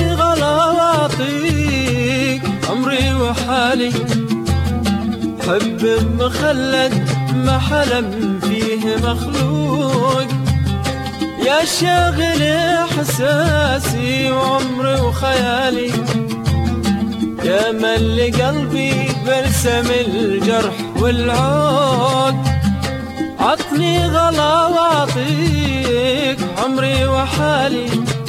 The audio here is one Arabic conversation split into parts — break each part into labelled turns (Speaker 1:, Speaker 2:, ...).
Speaker 1: عطني غلا واعطيك عمري وحالي، حب مخلد ما حلم فيه مخلوق، يا شاغل احساسي وعمري وخيالي، يا ملي قلبي برسم الجرح والعود. عطني غلا واعطيك عمري وحالي،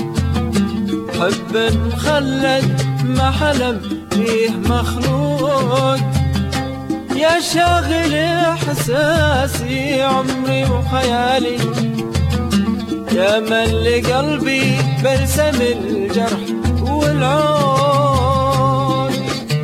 Speaker 1: حب مخلد ما حلم فيه مخلوق، يا شاغل احساسي عمري وخيالي، يا ملي قلبي برسم الجرح والعود.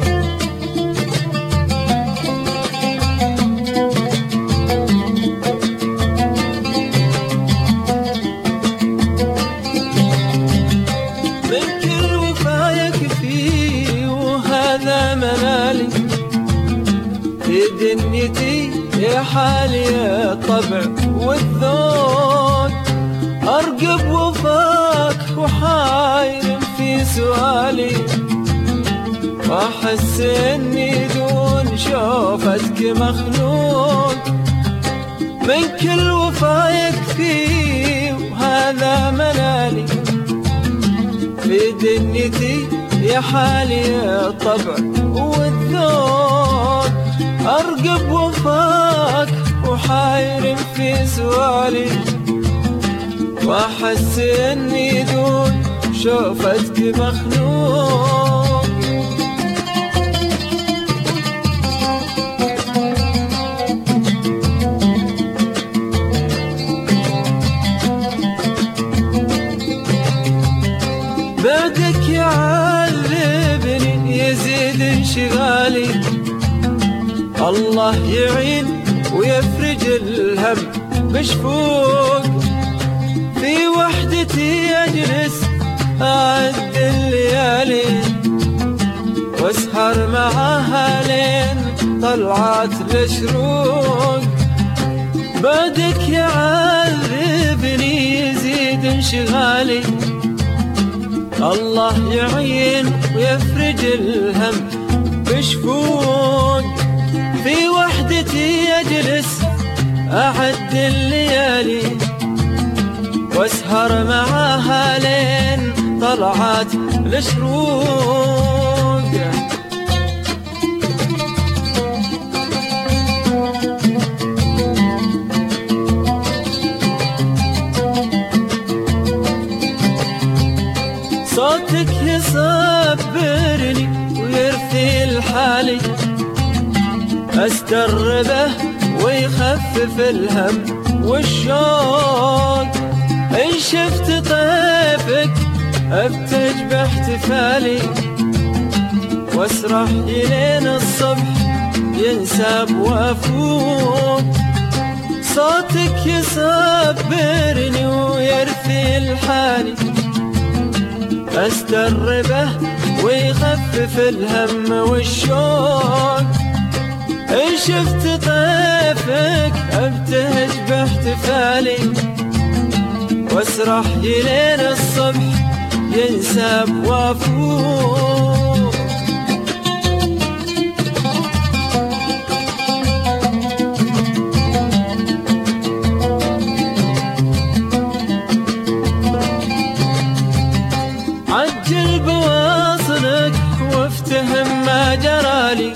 Speaker 1: من كل وفايك فيه وهذا منالي، في دنيتي يا حالي الطبع والذوق، أرقب وفاك وحاير في سؤالي، وأحس إني دون شوفتك مخلوق. من كل وفايك فيه وهذا منالي، في دنيتي يا حالي الطبع والذوق، أرقب وفاك وحاير في سؤالي، وأحس إني دون شوفتك مخلوق. بعدك يعذبني يزيد انشغالي، الله يعين ويفرج الهم بشفوق، في وحدتي أجلس أعد الليالي، واسهر معاها لين طلعت الشروق. بعدك يعذبني يزيد انشغالي، الله يعين ويفرج الهم بشفوق، في وحدتي أجلس أعد الليالي، واسهر معاها لين طلعت الشروق. صوتك يصبرني ويرثي الحالي، أستربه ويخفف الهم والشوق، إن شفت طيفك أبتج باحتفالي، واسرح إلين الصبح ينساب وأفوق. صوتك يصبرني ويرثي الحالي، أستربه ويخفف الهم والشوق، إن شفت طيفك أبتهج باحتفالي، واسرح إلين الصبح ينساب وافوق. عجل بواصلك وافتهم ما جرالي،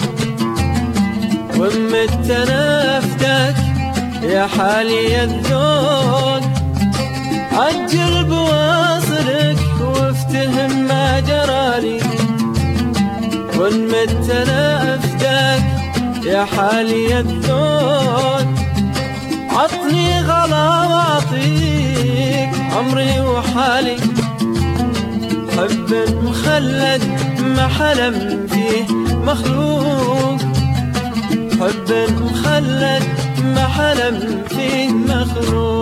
Speaker 1: ومت نفدك يا حالي الذوق. عجل بواصلك وافتهم ما جرالي، ومت نفدك يا حالي الذوق. عطني غلا واعطيك عمري وحالي، حب مخلد ما حلم فيه مخلوق، حب مخلد ما حلم فيه مخلوق.